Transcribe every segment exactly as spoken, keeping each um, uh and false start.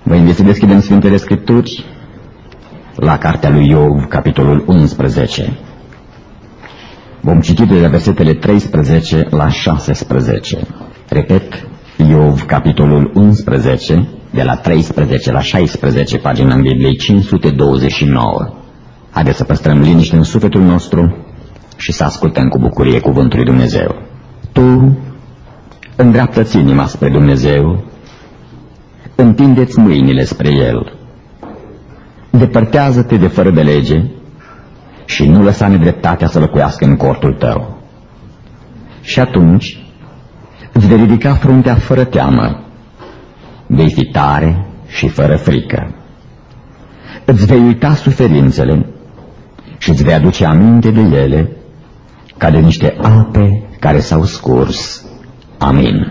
Vă invit să deschidem Sfintele Scripturi la cartea lui Iov, capitolul unsprezece. Vom citi de la versetele treisprezece la șaisprezece. Repet, Iov, capitolul unsprezece, de la treisprezece la șaisprezece, pagina în Bibliei cinci sute douăzeci și nouă. Haideți să păstrăm liniște în sufletul nostru și să ascultăm cu bucurie cuvântul lui Dumnezeu. Tu îndreaptă-ți inima spre Dumnezeu, întinde-ți mâinile spre El, depărtează-te de fără de lege și nu lăsa nedreptatea să locuiască în cortul tău. Și atunci îți vei ridica fruntea fără teamă, vei fi tare și fără frică. Îți vei uita suferințele și îți vei aduce aminte de ele ca de niște ape care s-au scurs. Amin.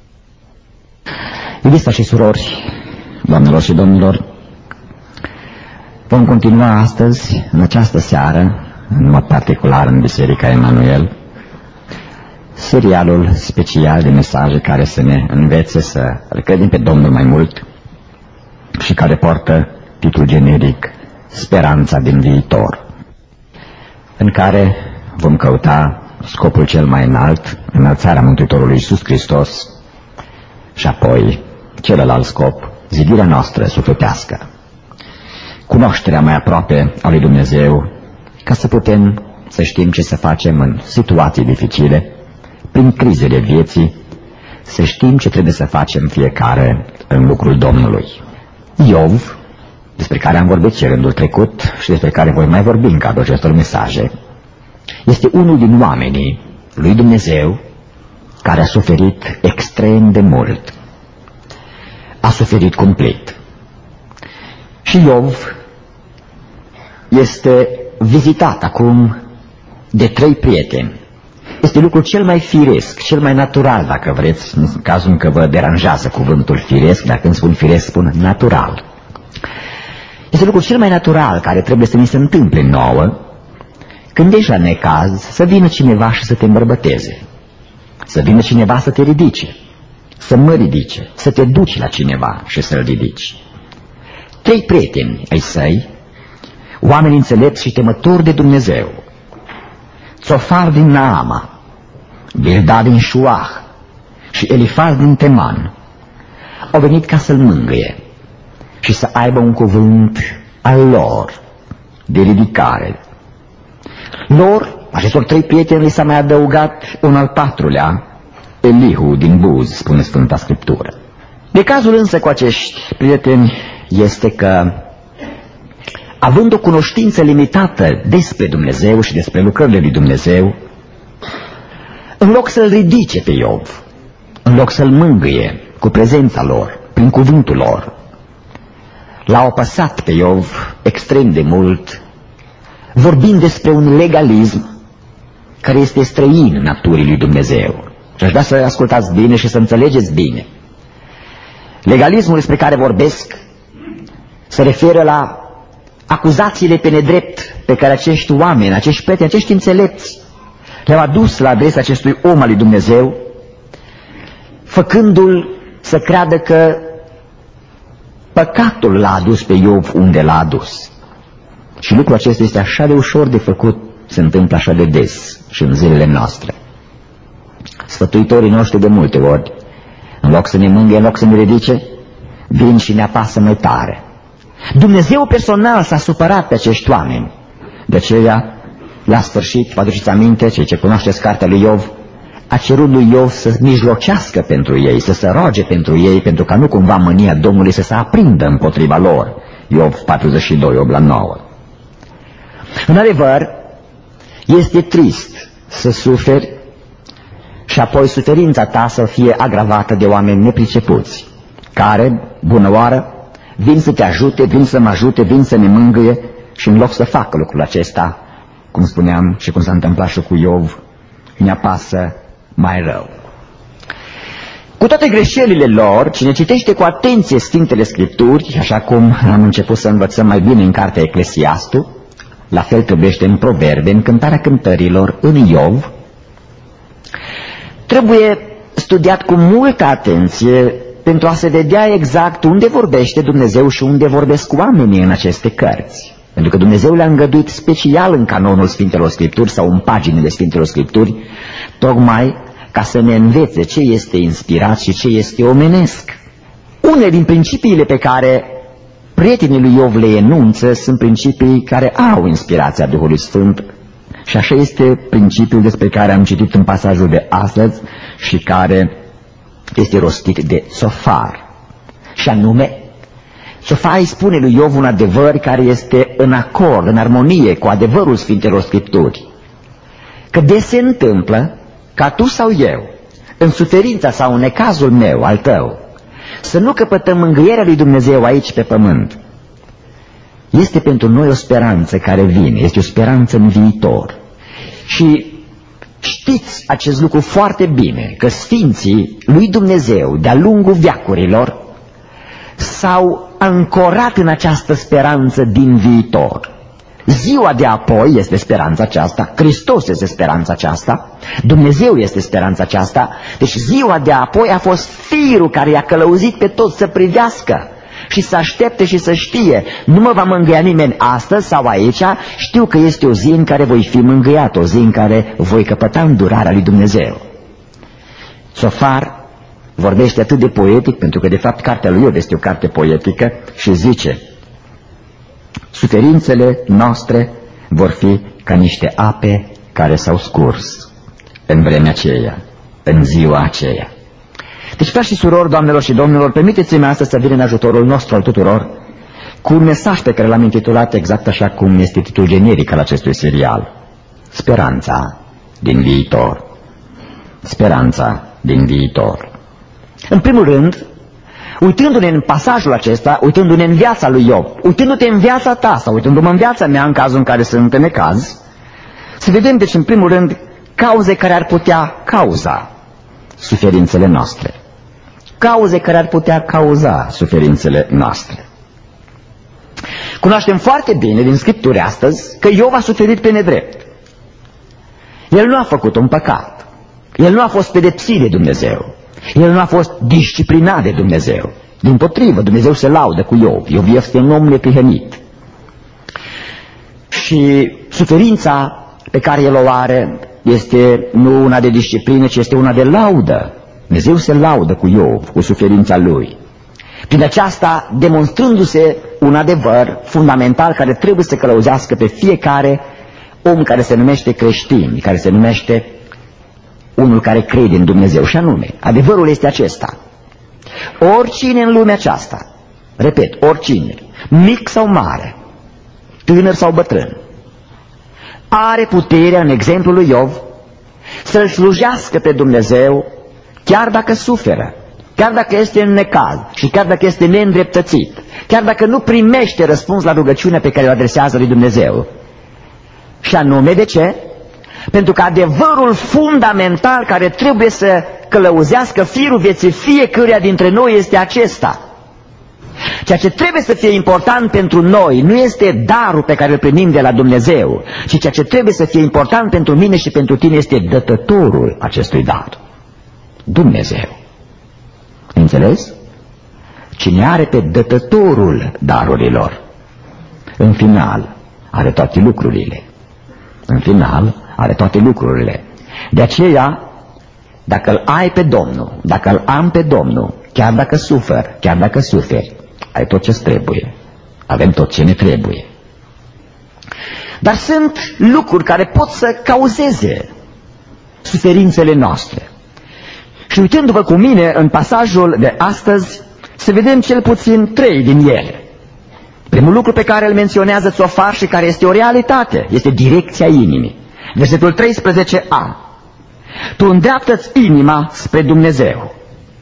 Iubiți și surori, doamnelor și domnilor, vom continua astăzi, în această seară, în mod particular în Biserica Emanuel, serialul special de mesaje care să ne învețe să îl credem pe Domnul mai mult și care poartă titlul generic Speranța din viitor, în care vom căuta scopul cel mai înalt, înălțarea Mântuitorului Iisus Hristos, și apoi celălalt scop, zidirea noastră sufletească, cunoașterea mai aproape a lui Dumnezeu, ca să putem să știm ce să facem în situații dificile, prin crizele vieții, să știm ce trebuie să facem fiecare în lucrul Domnului. Iov, despre care am vorbit și rândul trecut și despre care voi mai vorbi în cadrul acestor mesaje, este unul din oamenii lui Dumnezeu care a suferit extrem de mult. A suferit cumplit. Și Iov este vizitat acum de trei prieteni. Este lucrul cel mai firesc, cel mai natural, dacă vreți, în cazul în că vă deranjează cuvântul firesc, dacă când spun firesc, spun natural. Este lucrul cel mai natural care trebuie să ni se întâmple nouă, când ești la necaz, să vină cineva și să te îmbărbăteze, să vină cineva să te ridice, să mă ridice, să te duci la cineva și să-l ridici. Trei prieteni ai săi, oameni înțelepți și temători de Dumnezeu, Țofar din Naama, Bildad din Șuah și Elifaz din Teman, au venit ca să-l mângâie și să aibă un cuvânt al lor de ridicare. Lor, acestor trei prieteni, li s-a mai adăugat un al patrulea, Elihu din Buz, spune Sfânta Scriptură. De cazul însă cu acești prieteni este că, având o cunoștință limitată despre Dumnezeu și despre lucrările lui Dumnezeu, în loc să-l ridice pe Iov, în loc să-l mângâie cu prezența lor, prin cuvântul lor, l-au apăsat pe Iov extrem de mult, vorbind despre un legalism care este străin naturii lui Dumnezeu. Și aș vrea să ascultați bine și să înțelegeți bine. Legalismul despre care vorbesc se referă la acuzațiile pe nedrept pe care acești oameni, acești prieteni, acești înțelepți le-au adus la adresa acestui om al lui Dumnezeu, făcându-l să creadă că păcatul l-a adus pe Iov unde l-a adus. Și lucrul acesta este așa de ușor de făcut, se întâmplă așa de des și în zilele noastre. Sfătuitorii noștri de multe ori, în loc să ne mângâie, în loc să ne ridice, vin și ne apasă mai tare. Dumnezeu personal s-a supărat pe acești oameni. De aceea, la sfârșit, vă aduceți aminte, cei ce cunoașteți cartea lui Iov, a cerut lui Iov să mijlocească pentru ei, să se roage pentru ei, pentru ca nu cumva mânia Domnului să se aprindă împotriva lor. Iov patruzeci și doi, opt la nouă. În adevăr, este trist să suferi și apoi suferința ta să fie agravată de oameni nepricepuți, care, bună oară, vin să te ajute, vin să mă ajute, vin să ne mângâie și în loc să facă lucrul acesta, cum spuneam și cum s-a întâmplat și cu Iov, ne apasă mai rău. Cu toate greșelile lor, cine citește cu atenție Sfintele Scripturi, așa cum am început să învățăm mai bine în cartea Eclesiastul, la fel trebuiește în Proverbe, în Cântarea Cântărilor, în Iov, trebuie studiat cu multă atenție pentru a se vedea exact unde vorbește Dumnezeu și unde vorbesc oamenii în aceste cărți. Pentru că Dumnezeu le-a îngăduit special în canonul Sfintelor Scripturi sau în paginile Sfintelor Scripturi, tocmai ca să ne învețe ce este inspirat și ce este omenesc. Unele din principiile pe care prietenii lui Iov le enunță sunt principii care au inspirația Duhului Sfânt și așa este principiul despre care am citit în pasajul de astăzi și care este rostit de Țofar. Și anume, Țofar îi spune lui Iov un adevăr care este în acord, în armonie cu adevărul Sfintelor Scripturi. Că de se întâmplă ca tu sau eu, în suferința sau în necazul meu, al tău, să nu căpătăm mângâierea lui Dumnezeu aici pe pământ. Este pentru noi o speranță care vine, este o speranță în viitor. Și știți acest lucru foarte bine, că Sfinții lui Dumnezeu, de-a lungul veacurilor, s-au ancorat în această speranță din viitor. Ziua de apoi este speranța aceasta, Hristos este speranța aceasta, Dumnezeu este speranța aceasta, deci ziua de apoi a fost firul care i-a călăuzit pe toți să privească și să aștepte și să știe, nu mă va mângâia nimeni astăzi sau aici, știu că este o zi în care voi fi mângâiat, o zi în care voi căpăta îndurarea lui Dumnezeu. Țofar vorbește atât de poetic, pentru că de fapt cartea lui Iov este o carte poetică și zice: suferințele noastre vor fi ca niște ape care s-au scurs în vremea aceea, în ziua aceea. Deci, frați și surori, doamnelor și domnilor, permiteți-mi astăzi să vin în ajutorul nostru al tuturor cu un mesaj pe care l-am intitulat exact așa cum este titlul generic al acestui serial: Speranța din viitor. Speranța din viitor. În primul rând, uitându-ne în pasajul acesta, uitându-ne în viața lui Iov, uitându-te în viața ta sau uitându-mă în viața mea în cazul în care sunt în necaz, să vedem deci în primul rând cauze care ar putea cauza suferințele noastre. Cauze care ar putea cauza suferințele noastre. Cunoaștem foarte bine din Scripturi astăzi că Iov a suferit pe nedrept. El nu a făcut un păcat. El nu a fost pedepsit de Dumnezeu. El nu a fost disciplinat de Dumnezeu. Dimpotrivă, Dumnezeu se laudă cu Iov. Iov este un om neprihănit. Și suferința pe care el o are este nu una de disciplină, ci este una de laudă. Dumnezeu se laudă cu Iov, cu suferința lui. Prin aceasta demonstrându-se un adevăr fundamental care trebuie să călăuzească pe fiecare om care se numește creștin, care se numește unul care crede în Dumnezeu. Și anume, adevărul este acesta: oricine în lumea aceasta, repet, oricine, mic sau mare, tânăr sau bătrân, are puterea, în exemplul lui Iov, să-L slujească pe Dumnezeu chiar dacă suferă, chiar dacă este în necaz și chiar dacă este neîndreptățit, chiar dacă nu primește răspuns la rugăciunea pe care o adresează lui Dumnezeu. Și anume, de ce? Pentru că adevărul fundamental care trebuie să călăuzească firul vieții fiecăruia dintre noi este acesta. Ceea ce trebuie să fie important pentru noi nu este darul pe care îl primim de la Dumnezeu, ci ceea ce trebuie să fie important pentru mine și pentru tine este dătătorul acestui dar, Dumnezeu. Înțeles? Cine are pe dătătorul darurilor, în final are toate lucrurile. În final are toate lucrurile. De aceea, dacă îl ai pe Domnul, dacă îl am pe Domnul, chiar dacă sufer, chiar dacă suferi, ai tot ce-ți trebuie. Avem tot ce ne trebuie. Dar sunt lucruri care pot să cauzeze suferințele noastre. Și uitându-vă cu mine în pasajul de astăzi, să vedem cel puțin trei din ele. Primul lucru pe care îl menționează Țofar și care este o realitate, este direcția inimii. Versetul treisprezece a. Tu îndreaptă-ți inima spre Dumnezeu.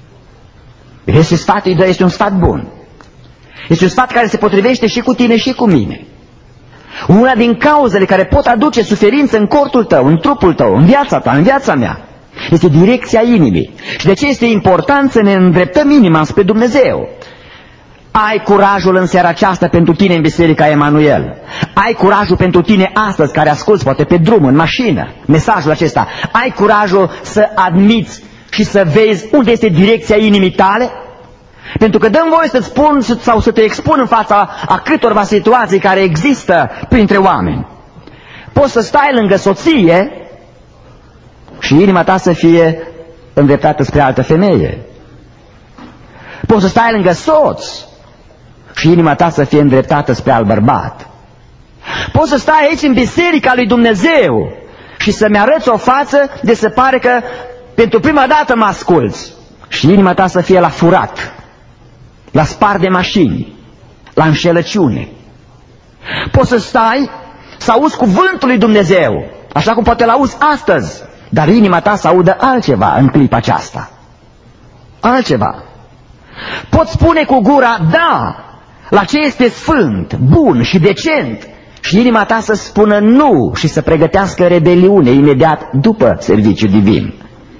Este sfatul, îi dă, este un sfat bun. Este un sfat care se potrivește și cu tine și cu mine. Una din cauzele care pot aduce suferință în cortul tău, în trupul tău, în viața ta, în viața mea, este direcția inimii. Și de ce este important să ne îndreptăm inima spre Dumnezeu? Ai curajul în seara aceasta pentru tine în Biserica Emanuel. Ai curajul pentru tine astăzi care asculți poate pe drum, în mașină, mesajul acesta. Ai curajul să admiți și să vezi unde este direcția inimii tale? Pentru că dăm voie să-ți spun sau să te expun în fața a câtorva situații care există printre oameni. Poți să stai lângă soție și inima ta să fie îndreptată spre altă femeie. Poți să stai lângă soț și inima ta să fie îndreptată spre alt bărbat. Poți să stai aici în biserica lui Dumnezeu și să-mi arăți o față de se pare că pentru prima dată mă asculți și inima ta să fie la furat, la spart de mașini, la înșelăciune. Poți să stai să auzi cuvântul lui Dumnezeu, așa cum poate l-auzi astăzi, dar inima ta să audă altceva în clipa aceasta. Altceva. Poți spune cu gura da la ce este sfânt, bun și decent și inima ta să spună nu și să pregătească rebeliune imediat după serviciul divin.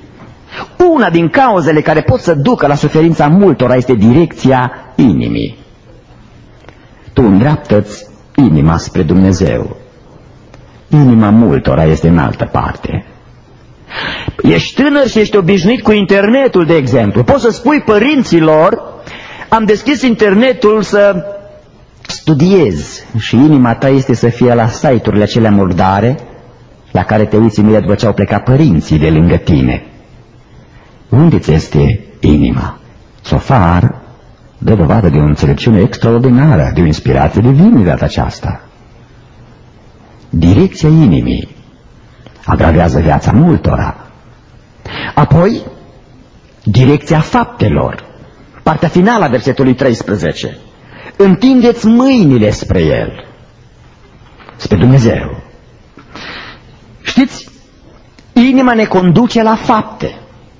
Una din cauzele care pot să ducă la suferința multora este direcția inimii. Tu îndreaptă-ți inima spre Dumnezeu. Inima multora este în altă parte. Ești tânăr și ești obișnuit cu internetul, de exemplu. Poți să spui părinților, am deschis internetul să studiez și inima ta este să fie la site-urile acelea murdare la care te uiți imediat după ce au plecat părinții de lângă tine. Unde ți este inima? Sofar dă dovadă de o înțelepciune extraordinară, de o inspirație divină de data aceasta. Direcția inimii agravează viața multora. Apoi, direcția faptelor. Partea finală a versetului treisprezece. Întindeți mâinile spre El, spre Dumnezeu. Știți, inima ne conduce la fapte.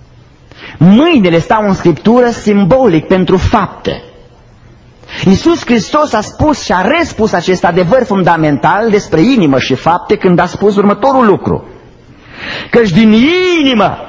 Mâinile stau în Scriptură simbolic pentru fapte. Iisus Hristos a spus și a respus acest adevăr fundamental despre inimă și fapte când a spus următorul lucru. Căci din inimă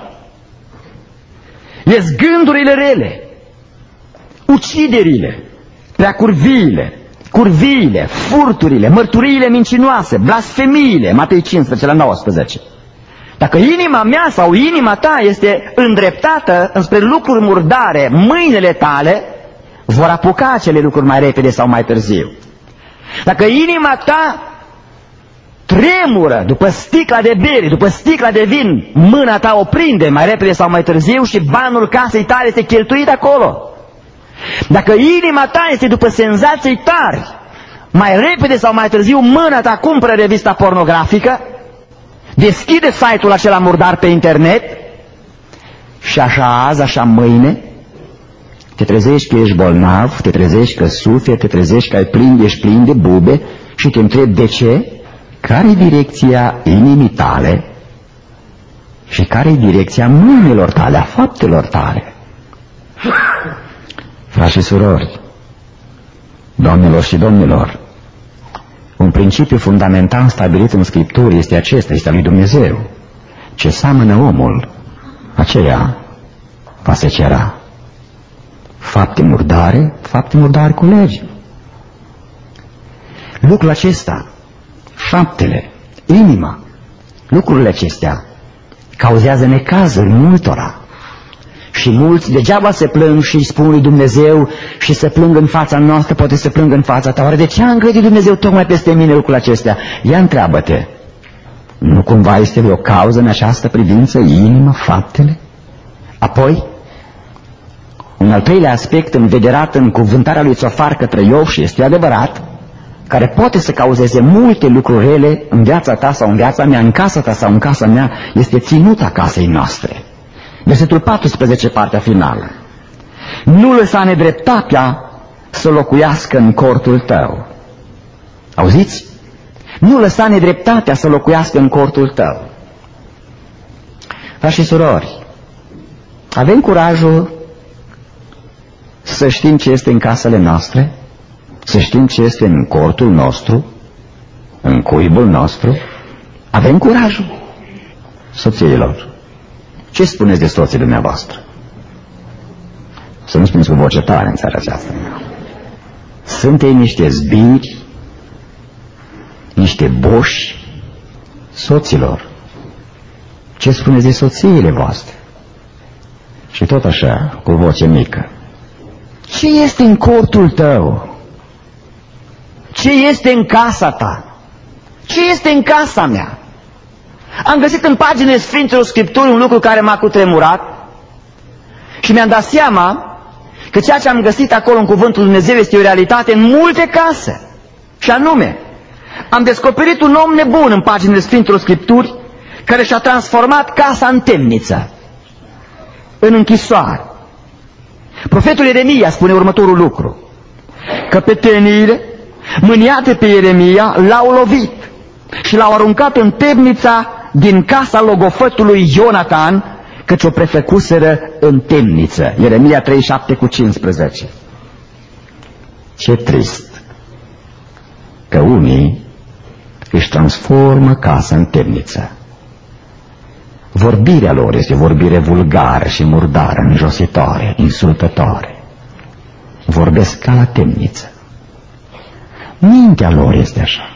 ies gândurile rele, uciderile, preacurviile, curviile, furturile, mărturiile mincinoase, blasfemiile, Matei cincisprezece la nouăsprezece. Dacă inima mea sau inima ta este îndreptată înspre lucruri murdare, mâinile tale vor apuca acele lucruri mai repede sau mai târziu. Dacă inima ta tremură după sticla de bere, după sticla de vin, mâna ta o prinde mai repede sau mai târziu și banul casei tale este cheltuit acolo. Dacă inima ta este după senzații tari, mai repede sau mai târziu mâna ta cumpără revista pornografică, deschide site-ul acela murdar pe internet și așa azi, așa mâine, te trezești că ești bolnav, te trezești că suferi, te trezești că ai plin, ești plin de bube și te întrebi de ce? Care-i direcția inimii tale și care-i direcția mâinilor tale, a faptelor tale? Frați și surori, doamnelor și domnilor, un principiu fundamental stabilit în Scripturi este acesta, este al lui Dumnezeu. Ce seamănă omul, aceea va secera. Fapte murdare, fapte murdare culegi. Lucrul acesta, faptele, inima, lucrurile acestea cauzează necazuri multora. Și mulți degeaba se plâng și îi spun lui Dumnezeu și se plâng în fața noastră, poate să plâng în fața ta. Oare de ce a încredit Dumnezeu tocmai peste mine lucrurile acestea? Ia întreabă-te, nu cumva este o cauză în această privință, inima, faptele? Apoi, un al treilea aspect învederat în cuvântarea lui Țofar către Iov, și este adevărat, care poate să cauzeze multe lucruri rele în viața ta sau în viața mea, în casa ta sau în casa mea, este ținuta casei noastre. Versetul paisprezece, partea finală. Nu lăsa nedreptatea să locuiască în cortul tău. Auziți? Nu lăsa nedreptatea să locuiască în cortul tău. Frați și surori, avem curajul să știm ce este în casele noastre, să știm ce este în cortul nostru, în cuibul nostru. Avem curajul, soțiilor. Ce spuneți de soții dumneavoastră? Să nu spuneți cu voce tare în țara aceasta. Sunt ei niște zbiri, niște boși, soților. Ce spuneți de soțiile voastre? Și tot așa, cu voce mică. Ce este în cortul tău? Ce este în casa ta? Ce este în casa mea? Am găsit în paginile Sfintelor Scripturi un lucru care m-a cutremurat și mi-am dat seama că ceea ce am găsit acolo în Cuvântul Lui Dumnezeu este o realitate în multe case. Și anume, am descoperit un om nebun în paginile Sfintelor Scripturi care și-a transformat casa în temniță, în închisoare. Profetul Ieremia spune următorul lucru: căpeteniile, mâniate pe Ieremia, l-au lovit și l-au aruncat în temnița din casa logofătului Ionatan, căci o prefăcuseră în temniță. Ieremia treizeci și șapte cu cincisprezece. Ce trist că unii își transformă casa în temniță. Vorbirea lor este vorbire vulgară și murdară, înjositoare, insultătoare. Vorbesc ca la temniță. Mintea lor este așa.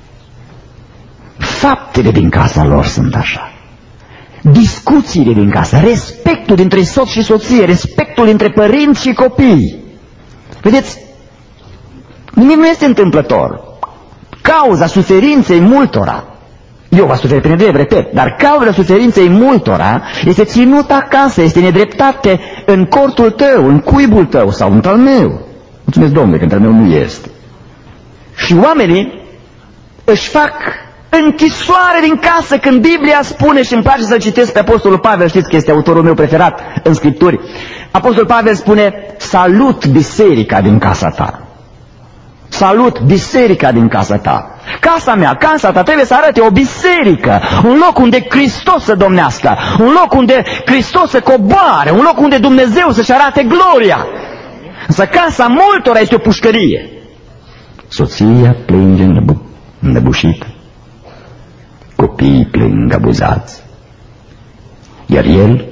Faptele din casa lor sunt așa. Discuțiile din casă, respectul dintre soț și soție, respectul dintre părinți și copii. Vedeți, nimic nu este întâmplător. Cauza suferinței multora, eu va suferi prin drept, repet, dar cauza suferinței multora este ținut acasă, este nedreptate în cortul tău, în cuibul tău sau în al meu. Mulțumesc, Domnule, că în al meu nu este. Și oamenii își fac închisoare din casă când Biblia spune, și îmi place să-l citesc pe Apostolul Pavel, știți că este autorul meu preferat în Scripturi. Apostolul Pavel spune: salut biserica din casa ta. Salut biserica din casa ta. Casa mea, casa ta trebuie să arate o biserică, un loc unde Hristos să domnească, un loc unde Hristos să coboare, un loc unde Dumnezeu să-și arate gloria. Însă casa multora este o pușcărie. Soția plânge înnăbu înnăbușită, copiii plâng abuzați, iar el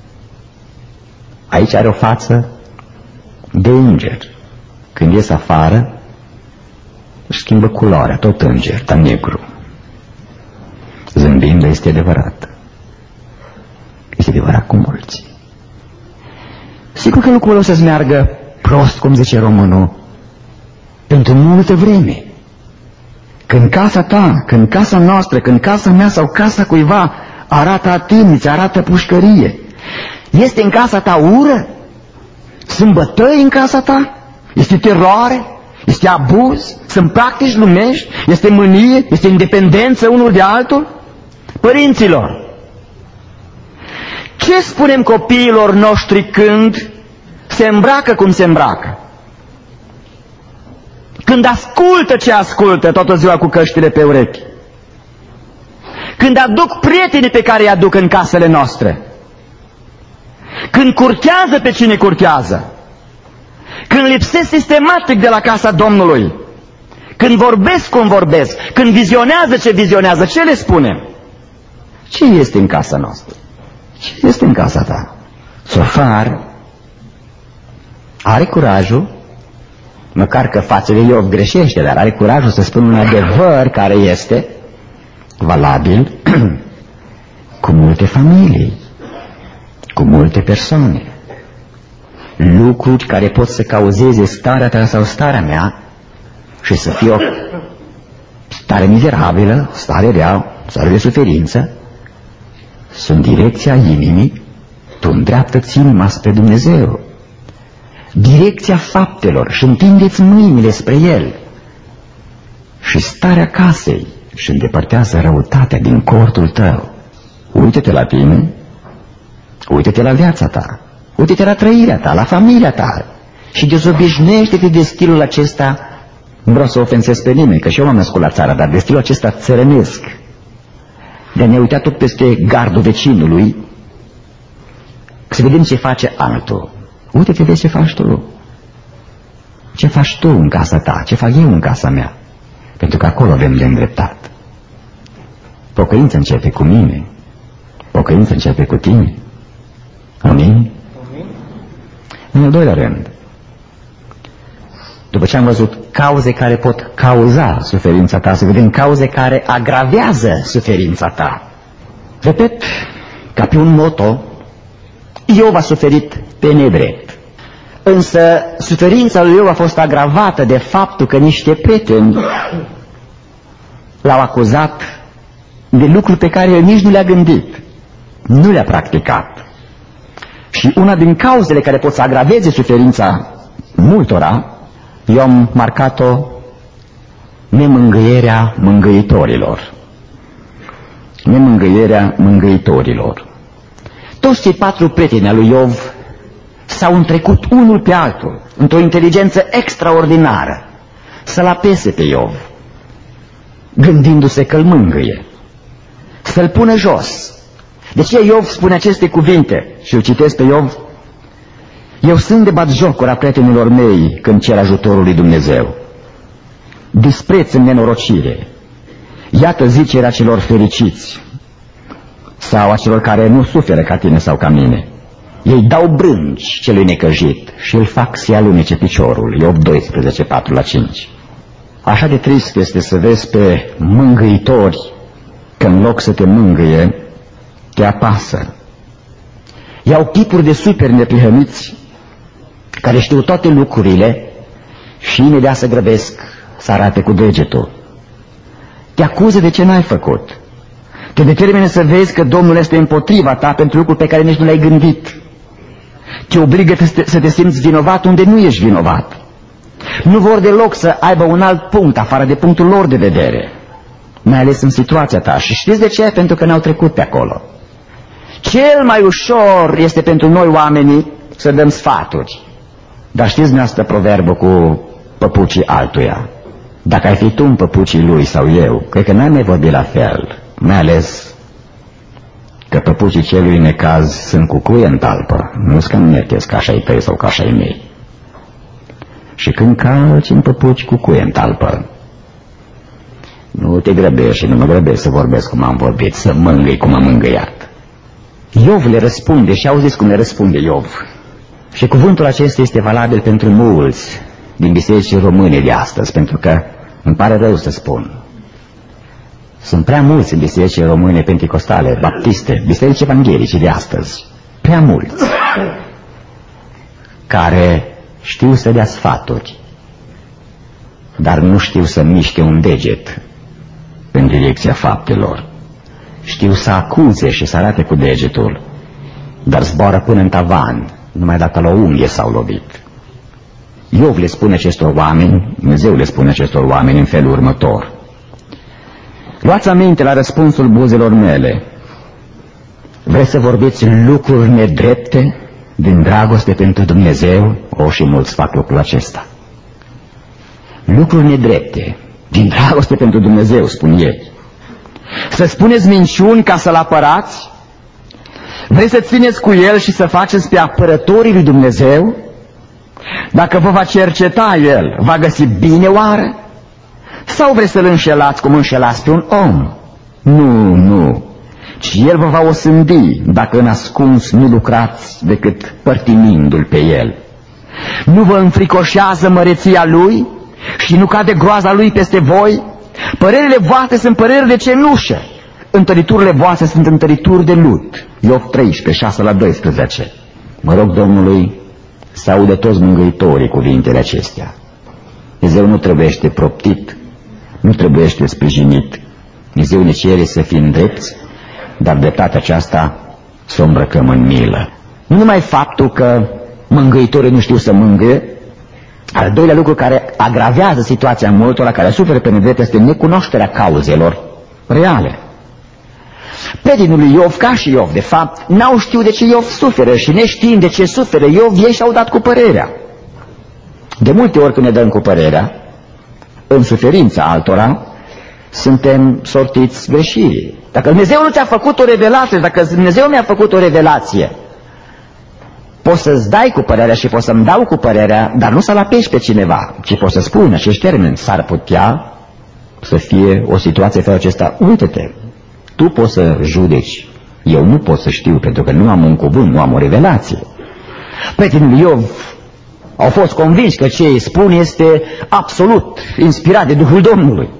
aici are o față de înger. Când ies afară își schimbă culoarea, tot înger, dar negru. Zâmbind, este adevărat. Este adevărat cu mulți. Sigur că lucrul o să-ți meargă prost, cum zice românul, pentru multă vreme. Când casa ta, când casa noastră, când casa mea sau casa cuiva arată atimniță, arată pușcărie, este în casa ta ură? Sunt bătăi în casa ta? Este teroare? Este abuz? Sunt practici lumești? Este mânie? Este independență unul de altul? Părinților, ce spunem copiilor noștri când se îmbracă cum se îmbracă? Când ascultă ce ascultă toată ziua cu căștile pe urechi? Când aduc prietenii pe care îi aduc în casele noastre? Când curtează pe cine curtează? Când lipsesc sistematic de la casa Domnului? Când vorbesc cum vorbesc? Când vizionează ce vizionează? Ce le spunem? Ce este în casa noastră? Ce este în casa ta? Sofar are curajul, măcar că față de Iov greșește, dar are curajul să spună un adevăr care este valabil cu multe familii, cu multe persoane. Lucruri care pot să cauzeze starea ta sau starea mea și să fie o stare mizerabilă, stare rea, stare de suferință, sunt direcția inimii. Tu îndreaptă-ți inima spre Dumnezeu, direcția faptelor, și întindeți mâinile spre El. Și starea casei și îndepărtează răutatea din cortul tău. Uită-te la tine, uită-te la viața ta, uită-te la trăirea ta, la familia ta și dezobișnuiește-te de stilul acesta. Nu vreau să ofensez pe nimeni, că și eu m-am născut la țară, dar de stilul acesta țărănesc, de a ne uita tot peste gardul vecinului, să vedem ce face altul. Uite-te, vezi ce faci tu. Ce faci tu în casa ta, ce fac eu în casa mea. Pentru că acolo avem de îndreptat. Pocăința începe cu mine. Pocăința începe cu tine. Amin? Amin. În al doilea rând, după ce am văzut cauze care pot cauza suferința ta, să vedem cauze care agravează suferința ta. Repet, ca pe un moto, Iov a suferit pe nedrept. Însă suferința lui Iov a fost agravată de faptul că niște prieteni l-au acuzat de lucruri pe care el nici nu le-a gândit, nu le-a practicat. Și una din cauzele care pot să agraveze suferința multora, eu am marcat-o nemângâierea mângâitorilor. Nemângâierea mângâitorilor. Toți cei patru prieteni al lui Iov s-au întrecut unul pe altul, într-o inteligență extraordinară, să-l apese pe Iov, gândindu-se că îl mângâie, să-l pună jos. De ce Iov spune aceste cuvinte? Și îl citesc pe Iov: eu sunt de batjocura prietenilor mei când cer ajutorul lui Dumnezeu. Dispreț în nenorocire. Iată zicerea celor fericiți, sau a celor care nu suferă ca tine sau ca mine. Ei dau brânci celui necăjit și îl fac să-i alunece piciorul. Iov doisprezece, patru la cinci. Așa de trist este să vezi pe mângâitori că în loc să te mângâie, te apasă. Iau chipuri de superi neprihăniți care știu toate lucrurile și imediat se grăbesc să arate cu degetul. Te acuză de ce n-ai făcut. Te determină să vezi că Domnul este împotriva ta pentru lucruri pe care nici nu le-ai gândit. Te obligă să te simți vinovat unde nu ești vinovat. Nu vor deloc să aibă un alt punct afară de punctul lor de vedere, mai ales în situația ta. Și știți de ce? Pentru că n-au trecut pe acolo. Cel mai ușor este pentru noi oamenii să dăm sfaturi. Dar știți dumneavoastră proverbul cu păpucii altuia? Dacă ai fi tu în păpucii lui sau eu, cred că n-ai mai vorbit la fel, mai ales că păpucii celui necaz sunt cu cuie în talpă, nu-ți că mergeți ca așa-i tăi sau ca așa-i mei. Și când calci în păpuci cu cuie în talpă, nu te grăbești și nu mă grăbesc să vorbesc cum am vorbit, să mângâi cum am mângâiat. Iov le răspunde și auziți cum le răspunde Iov. Și cuvântul acesta este valabil pentru mulți din bisericii române de astăzi, pentru că îmi pare rău să spun, sunt prea mulți în bisericii române penticostale, baptiste, biserici evanghelice de astăzi, prea mulți care știu să dea sfaturi, dar nu știu să miște un deget în direcția faptelor. Știu să acuze și să arate cu degetul, dar zboară până în tavan, numai dacă la o unghie s-au lovit. Iov le spune acestor oameni, Dumnezeu le spune acestor oameni în felul următor: luați aminte la răspunsul buzelor mele. Vreți să vorbiți lucruri nedrepte din dragoste pentru Dumnezeu? O, și mulți fac lucrul acesta. Lucruri nedrepte din dragoste pentru Dumnezeu, spun ei. Să spuneți minciuni ca să-L apărați? Vreți să țineți cu El și să faceți pe apărătorii lui Dumnezeu? Dacă vă va cerceta El, va găsi bine oare? Sau vreți să-L înșelați cum înșelați pe un om? Nu, nu, ci El vă va osândi dacă în ascuns nu lucrați decât părtinindu-L pe El. Nu vă înfricoșează măreția Lui și nu cade groaza Lui peste voi? Părerile voastre sunt păreri de cenușă, întăriturile voastre sunt întărituri de lut. Iov treisprezece, șase la doisprezece. Mă rog Domnului să audă toți mângâitorii cuvintele acestea. Dumnezeu nu trebuiește proptit, nu trebuiește sprijinit. Dumnezeu ne cere să fim drepți, dar dreptatea aceasta să o îmbrăcăm în milă. Nu numai faptul că mângâitorii nu știu să mângâie, al doilea lucru care agravează situația multora care suferă pe nedrept este necunoașterea cauzelor reale. Prietenii lui Iov, ca și Iov, de fapt, n-au știut de ce Iov suferă și neștiind de ce suferă Iov, ei și-au dat cu părerea. De multe ori când ne dăm cu părerea, în suferința altora, suntem sortiți greșirii. Dacă Dumnezeu nu ți-a făcut o revelație, dacă Dumnezeu mi-a făcut o revelație, poți să-ți dai cu părerea și poți să-mi dau cu părerea, dar nu să-l apeși pe cineva, ci poți să spui în acești termeni: s-ar putea să fie o situație felul acesta, uite-te, tu poți să judeci, eu nu pot să știu, pentru că nu am un cuvânt, nu am o revelație. Prietenii lui Iov au fost convinși că ce îi spun este absolut inspirat de Duhul Domnului.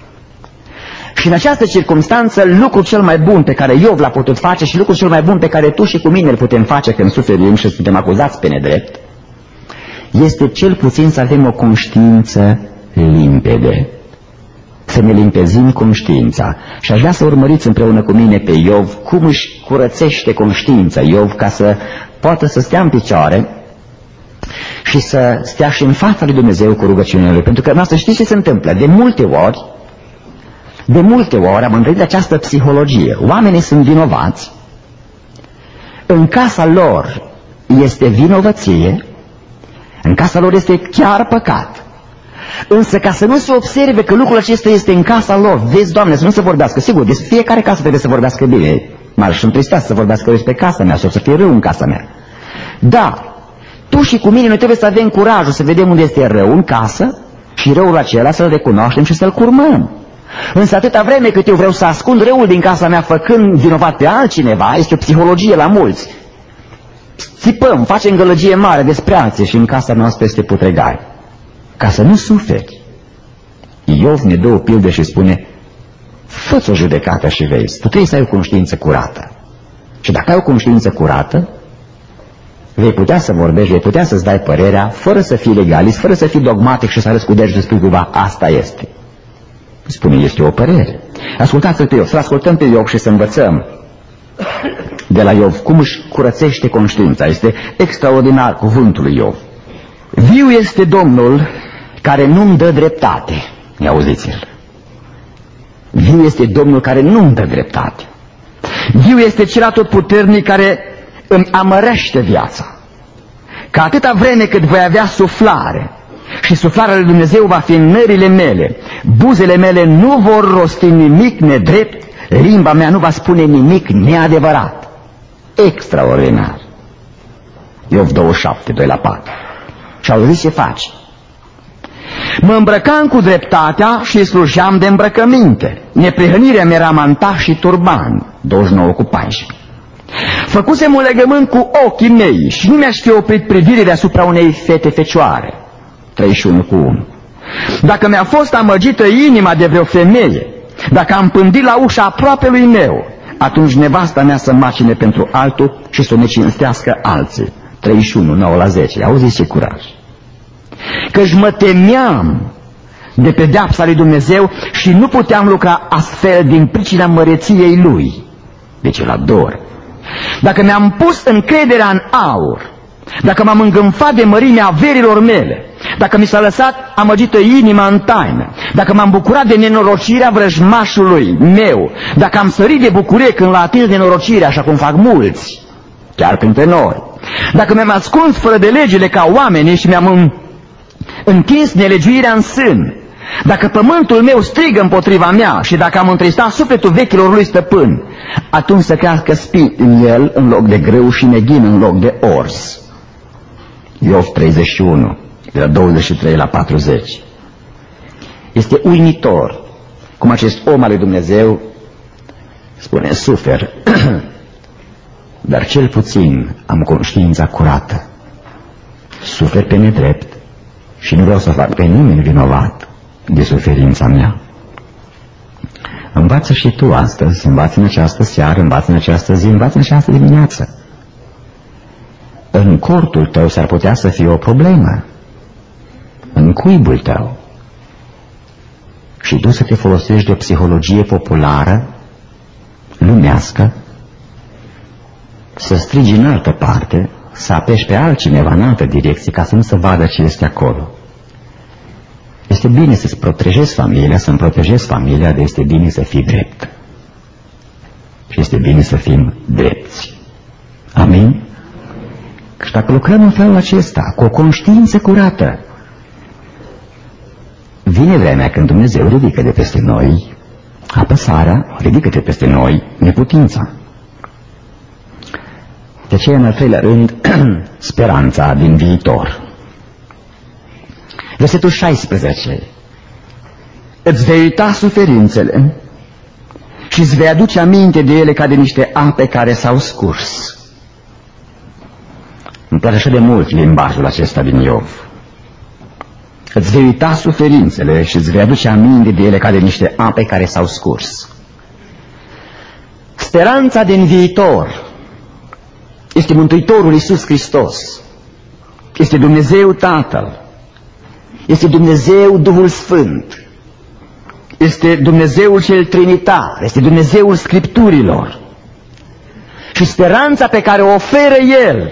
Și în această circunstanță, lucrul cel mai bun pe care Iov l-a putut face și lucrul cel mai bun pe care tu și cu mine îl putem face când suferim și suntem acuzați pe nedrept, este cel puțin să avem o conștiință limpede, să ne limpezim conștiința. Și aș vrea să urmăriți împreună cu mine pe Iov cum își curățește conștiința Iov ca să poată să stea în picioare și să stea și în fața lui Dumnezeu cu rugăciunile lui. Pentru că, noastră, știți ce se întâmplă? De multe ori, de multe ori am întâlnit această psihologie. Oamenii sunt vinovați, în casa lor este vinovăție, în casa lor este chiar păcat. Însă ca să nu se observe că lucrul acesta este în casa lor, vezi, Doamne, să nu se vorbească, sigur, de fiecare casă trebuie să vorbească bine, m-aș întrista să vorbească despre casa mea sau să fie rău în casa mea. Dar tu și cu mine noi trebuie să avem curajul să vedem unde este rău în casă și răul acela să-l recunoaștem și să-l curmăm. Însă atâta vreme cât eu vreau să ascund răul din casa mea făcând vinovat pe altcineva, este o psihologie la mulți. Țipăm, facem gălăgie mare despre alții și în casa noastră este putregare. Ca să nu suferi, Iov ne dă o pildă și spune: fă-ți o judecată și vezi, tu trebuie să ai o conștiință curată. Și dacă ai o conștiință curată, vei putea să vorbești, vei putea să-ți dai părerea, fără să fii legalist, fără să fii dogmatic și să arăți cu degetul și să spui cuva, asta este. Spune, este o părere. Ascultați-l pe Iov, să ascultăm pe Iov și să învățăm de la Iov cum își curățește conștiința. Este extraordinar cuvântul lui Iov. Viu este Domnul care nu-mi dă dreptate. Ia auziți-l. Viu este Domnul care nu-mi dă dreptate. Viu este cel atotputernic care îmi amărește viața. Că atâta vreme cât voi avea suflare și suflarea lui Dumnezeu va fi în nările mele, buzele mele nu vor rosti nimic nedrept, limba mea nu va spune nimic neadevărat. Extraordinar. Iov douăzeci și șapte, doi la patru. Și auziți ce faci? Mă îmbrăcam cu dreptatea și slujeam de îmbrăcăminte. Neprihănirea mi era mantaș și turban. douăzeci și nouă cu paisprezece. Făcusem un legământ cu ochii mei și nu mi-aș fi oprit privirile asupra unei fete fecioare. treizeci și unu cu unu. Dacă mi-a fost amăgită inima de vreo femeie, dacă am pândit la ușa aproapelui meu, atunci nevasta mea să macine pentru altul și să o necinstească alții. treizeci și unu, nouă la zece. Auziți ce curaj. Căci mă temeam de pedeapsa lui Dumnezeu și nu puteam lucra astfel din pricina măreției Lui. Deci îl ador. Dacă mi-am pus încrederea în aur, dacă m-am îngânfat de mărimea averilor mele, dacă mi s-a lăsat amăgită inima în taină, dacă m-am bucurat de nenorocirea vrăjmașului meu, dacă am sărit de bucurie când l-a atins nenorocirea, așa cum fac mulți, chiar printre noi, dacă mi-am ascuns fără de legile ca oamenii și mi-am închins nelegiuirea în sân, dacă pământul meu strigă împotriva mea și dacă am întristat sufletul vechilor lui stăpâni, atunci să crească spini în el în loc de grâu și neghin în loc de ors. Iov treizeci și unu, de la douăzeci și trei la patruzeci. Este uimitor cum acest om al lui Dumnezeu spune: sufer, dar cel puțin am conștiința curată. Sufer pe nedrept și nu vreau să fac pe nimeni vinovat de suferința mea. Învață și tu astăzi, învață în această seară, învață în această zi, învață în această dimineață. În cortul tău s-ar putea să fie o problemă, în cuibul tău, și tu să te folosești de o psihologie populară, lumească, să strigi în altă parte, să apeși pe altcineva în altă direcție ca să nu se vadă ce este acolo. Este bine să-ți protejezi familia, să-mi protejezi familia, dar este bine să fii drept. Și este bine să fim drepți. Amin? Și dacă lucrăm în felul acesta, cu o conștiință curată, vine vremea când Dumnezeu ridică de peste noi apăsarea, ridică de peste noi neputința. De aceea, în al treilea rând, speranța din viitor. Versetul șaisprezece. Îți vei uita suferințele și îți vei aduce aminte de ele ca de niște ape care s-au scurs. Îmi place așa de mult limbajul acesta din Iov. Îți vei uita suferințele și îți vei aduce aminte de ele ca de niște ape care s-au scurs. Speranța din viitor este Mântuitorul Iisus Hristos. este Dumnezeu Tatăl, este Dumnezeu Duhul Sfânt, este Dumnezeul cel trinitar, este Dumnezeul Scripturilor. Și speranța pe care o oferă El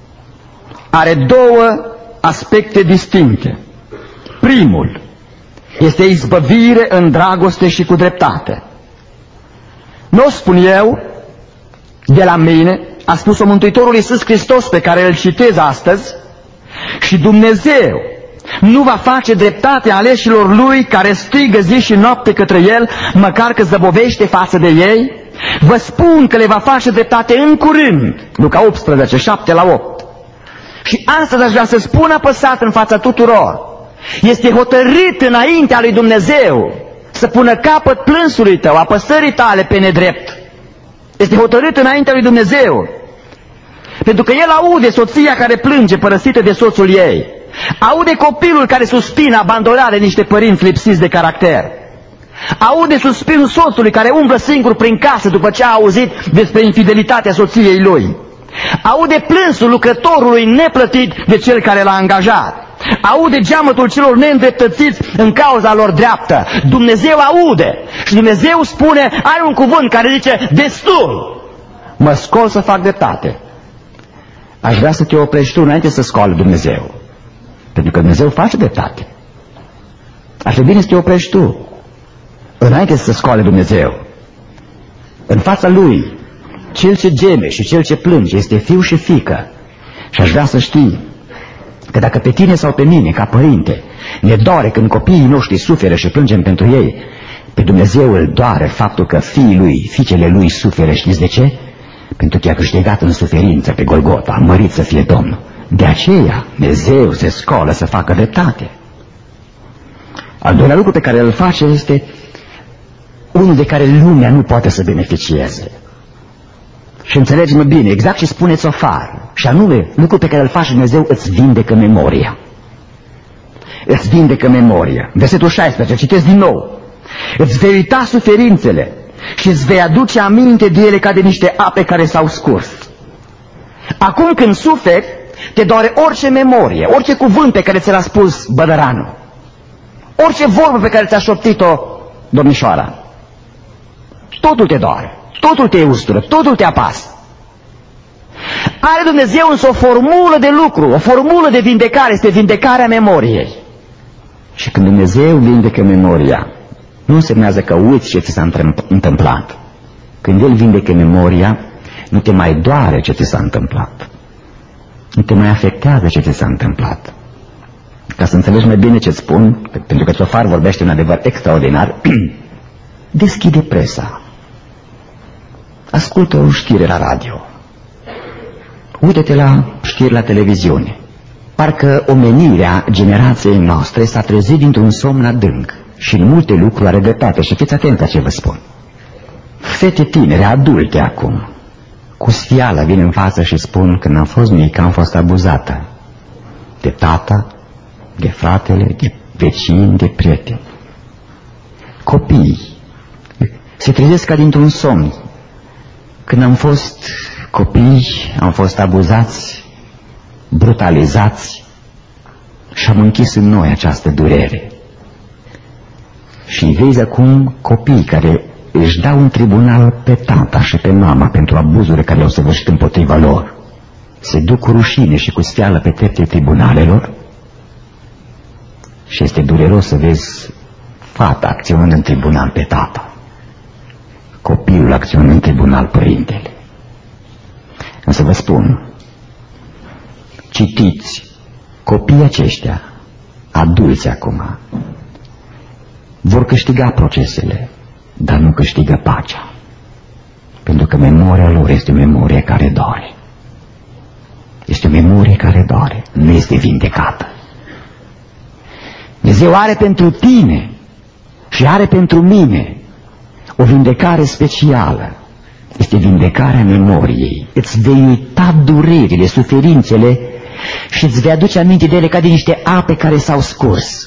are două aspecte distincte. Primul este izbăvire în dragoste și cu dreptate. Nu o spun eu de la mine, a spus-o Mântuitorul Iisus Hristos, pe care îl citez astăzi, și Dumnezeu nu va face dreptate aleșilor Lui care strigă zi și noapte către El, măcar că zăbovește față de ei. Vă spun că le va face dreptate în curând. Luca optsprezece, șapte la opt. Și astăzi aș vrea să spun apăsat în fața tuturor: este hotărât înaintea lui Dumnezeu să pună capăt plânsului tău, apăsării tale pe nedrept. Este hotărât înaintea lui Dumnezeu, pentru că El aude soția care plânge părăsită de soțul ei, aude copilul care suspină abandonat de niște părinți lipsiți de caracter, aude suspinul soțului care umblă singur prin casă după ce a auzit despre infidelitatea soției lui, aude plânsul lucrătorului neplătit de cel care l-a angajat, aude geamătul celor neîndreptățiți în cauza lor dreaptă. Dumnezeu aude și Dumnezeu spune, are un cuvânt care zice: destul, mă scol să fac dreptate. Aș vrea să te oprești tu înainte să scoală Dumnezeu, pentru că Dumnezeu face dreptate. Ar fi bine să te oprești tu înainte să scoale Dumnezeu. În fața Lui, cel ce geme și cel ce plânge este fiu și fiică. Și aș vrea să știi că dacă pe tine sau pe mine, ca părinte, ne doare când copiii noștri suferă și plângem pentru ei, pe Dumnezeu îl doare faptul că fiii Lui, fiicele Lui suferă. Știți de ce? Pentru că i-a câștigat în suferință pe Golgota, mărit să fie Domnul. De aceea Dumnezeu se scoală să facă dreptate. Al doilea lucru pe care îl face este unul de care lumea nu poate să beneficieze. Și înțelegi-mă bine, exact ce spune Țofar, și anume, lucrul pe care îl face Dumnezeu: îți vindecă memoria. Îți vindecă memoria. Versetul șaisprezece, citesc din nou: îți vei uita suferințele și îți vei aduce aminte de ele ca de niște ape care s-au scurs. Acum când suferi, te doare orice memorie, orice cuvânt pe care ți l-a spus bădăranul, orice vorbă pe care ți-a șoptit-o domnișoara. Totul te doare, totul te ustură, totul te apasă. Are Dumnezeu însă o formulă de lucru, o formulă de vindecare, este vindecarea memoriei. Și când Dumnezeu vindecă memoria, nu însemnează că uiți ce ți s-a întâmplat. Când El vindecă memoria, nu te mai doare ce ți s-a întâmplat, nu te mai afectează ce ți s-a întâmplat. Ca să înțelegi mai bine ce spun, pentru că Țofar vorbește un adevăr extraordinar, deschide presa, ascultă o știre la radio, uită-te la știri la televiziune. Parcă omenirea generației noastre s-a trezit dintr-un somn adânc și în multe lucruri are dreptate. Și fiți atenți la ce vă spun. Fete tinere, adulte acum, cu sfială vin în față și spun: când am fost mică am fost abuzată de tata, de fratele, de vecini, de prieteni. Copiii se trezesc ca dintr-un somn: când am fost copii am fost abuzați, brutalizați și am închis în noi această durere. Și vezi acum copii care își dau în tribunal pe tata și pe mama pentru abuzurile care le-au săvârșit împotriva lor. Se duc cu rușine și cu sfială pe treptele tribunalelor și este dureros să vezi fata acționând în tribunal pe tata, copilul acționând în tribunal părintele. Însă vă spun, citiți, copiii aceștia, adulți acum, vor câștiga procesele, dar nu câștigă pacea, pentru că memoria lor este o memorie care doare. Este o memorie care doare, nu este vindecată. Dumnezeu are pentru tine și are pentru mine o vindecare specială. Este vindecarea memoriei. Îți vei uita durerile, suferințele și îți vei aduce aminte de ele ca de niște ape care s-au scurs.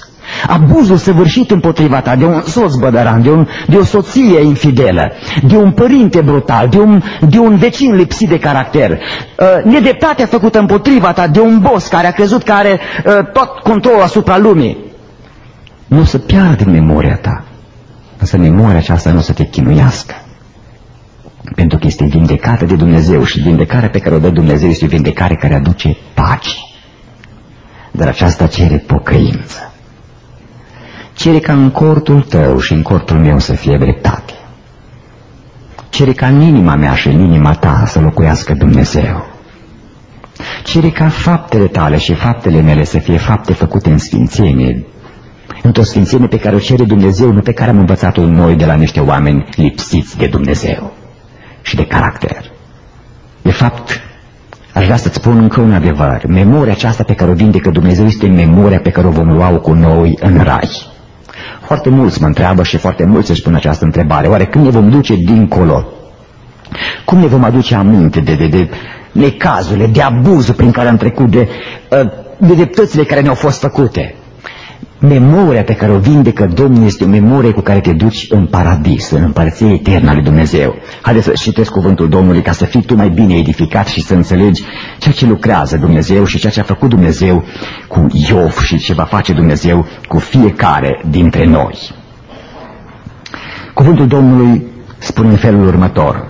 abuzul săvârșit împotriva ta de un soț bădăran, de, un, de o soție infidelă, de un părinte brutal, de un, de un vecin lipsit de caracter, nedreptatea făcută împotriva ta de un boss care a crezut că are tot controlul asupra lumii, nu o să piardă memoria ta, însă memoria aceasta nu o să te chinuiască, pentru că este vindecată de Dumnezeu și vindecarea pe care o dă Dumnezeu este o vindecare care aduce pace. Dar aceasta cere pocăință. Cere ca în cortul tău și în cortul meu să fie dreptate. Cere ca în inima mea și în inima ta să locuiască Dumnezeu. Cere ca faptele tale și faptele mele să fie fapte făcute în sfințenie, într-o sfințenie pe care o cere Dumnezeu, nu pe care am învățat-o noi de la niște oameni lipsiți de Dumnezeu și de caracter. De fapt, aș vrea să-ți spun încă un adevăr. Memoria aceasta pe care o vindecă Dumnezeu este memoria pe care o vom lua cu noi în rai. Foarte mulți mă întreabă și foarte mulți își pun această întrebare. Oare când ne vom duce dincolo? Cum ne vom aduce aminte de, de, de necazurile, de abuzul prin care am trecut, de, de dreptățile care ne-au fost făcute? Memoria pe care o vindecă Domnul este o memorie cu care te duci în paradis, în împărăția eternă a lui Dumnezeu. Haideți să citesc cuvântul Domnului ca să fii tu mai bine edificat și să înțelegi ceea ce lucrează Dumnezeu și ceea ce a făcut Dumnezeu cu Iov și ce va face Dumnezeu cu fiecare dintre noi. Cuvântul Domnului spune în felul următor: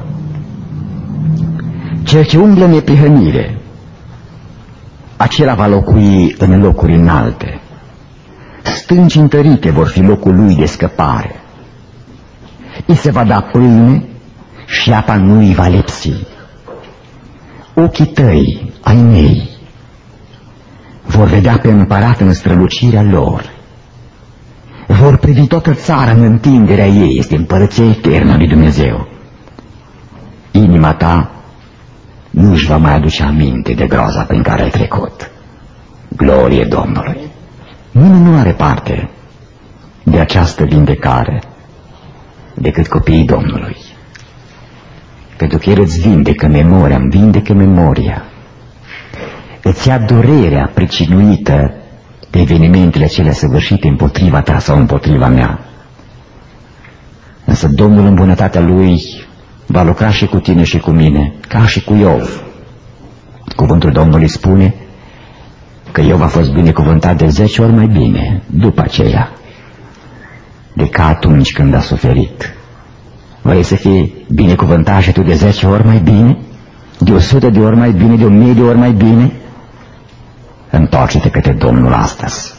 cel ce umblă în neprihănire, acela va locui în locuri înalte. Stânci întărite vor fi locul lui de scăpare. I se va da pâine și apa nu îi va lipsi. Ochii tăi, ai mei, vor vedea pe împărat în strălucirea lor. Vor privi toată țara în întinderea ei, este împărăția eternă lui Dumnezeu. Inima ta nu își va mai aduce aminte de groaza prin care ai trecut. Glorie Domnului! Nimeni nu are parte de această vindecare decât copiii Domnului. Pentru că El îți vindecă memoria, îmi vindecă memoria. Îți ia durerea pricinuită de evenimentele cele săvârșite împotriva ta sau împotriva mea. Însă Domnul în bunătatea Lui va lucra și cu tine și cu mine, ca și cu Iov. Cuvântul Domnului spune că Iov a fost binecuvântat de zece ori mai bine după aceea decât atunci când a suferit. Vrei să fii binecuvântat și tu de zece ori mai bine? De o sută de ori mai bine? De o mie de ori mai bine? Întoarce-te către Domnul astăzi.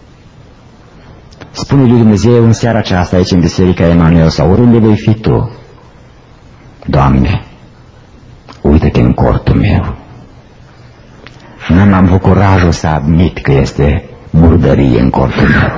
Spune lui Dumnezeu în seara aceasta aici în Biserica Emanuel sau oriunde vei fi tu: Doamne, uită-te în cortul meu. N-am avut curajul să admit că este murdărie în cortul meu.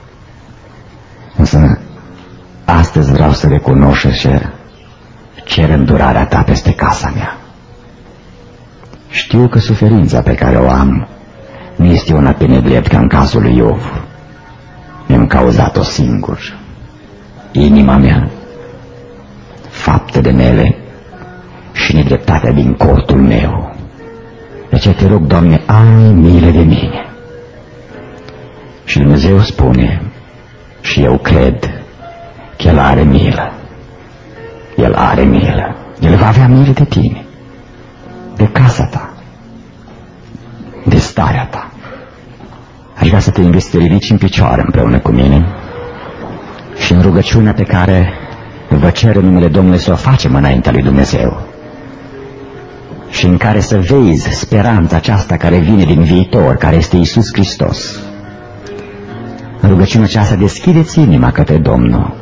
Însă astăzi vreau să recunosc și cer îndurarea ta peste casa mea. Știu că suferința pe care o am nu este una pe nedrept ca în cazul lui Iov. Mi-am cauzat-o singur. Inima mea, faptele mele și nedreptatea din cortul meu. Deci te rog, Doamne, ai milă de mine. Și Dumnezeu spune, și eu cred că El are milă. El are milă. El va avea milă de tine, de casa ta, de starea ta. Aș vrea să te invit să te ridici în picioare împreună cu mine și în rugăciunea pe care vă cer în numele Domnului să o facem înaintea lui Dumnezeu și în care să vezi speranța aceasta care vine din viitor, care este Iisus Hristos. În rugăciunea aceasta deschideți inima către Domnul,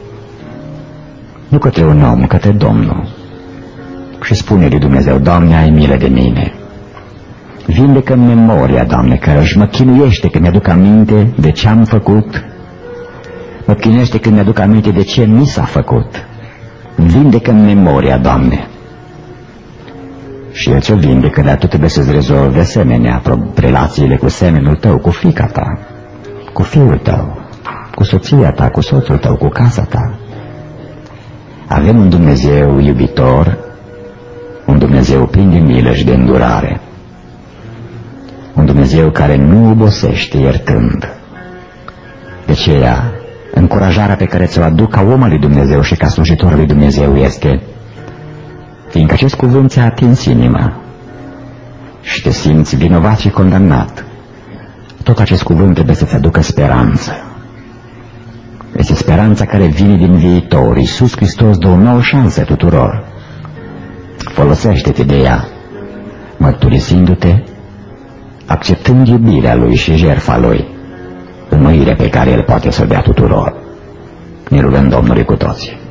nu către un om, către Domnul, și spune lui Dumnezeu: Doamne, ai milă de mine. Vindecă în memoria, Doamne, care își mă chinuiește când mi-aduc aminte de ce am făcut, mă chinuiește când mi-aduc aminte de ce mi s-a făcut. Vindecă în memoria, Doamne. Și El ce vindecă, dar tu trebuie să-ți rezolvi asemenea relațiile cu semenul tău, cu fiica ta, cu fiul tău, cu soția ta, cu soțul tău, cu casa ta. Avem un Dumnezeu iubitor, un Dumnezeu plin de milă și de îndurare, un Dumnezeu care nu obosește iertând, De aceea, încurajarea pe care ți-o aduc ca om al lui Dumnezeu și ca slujitor al lui Dumnezeu este: fiindcă acest cuvânt ți-a atins inima și te simți vinovat și condamnat, tot acest cuvânt trebuie să-ți aducă speranță. Este speranța care vine din viitor. Iisus Hristos dă o nouă șansă tuturor. Folosește-te de ea, mărturisindu-te, acceptând iubirea Lui și jertfa Lui, înnoirea pe care El poate să o dea tuturor. Ne rugăm Domnului cu toții.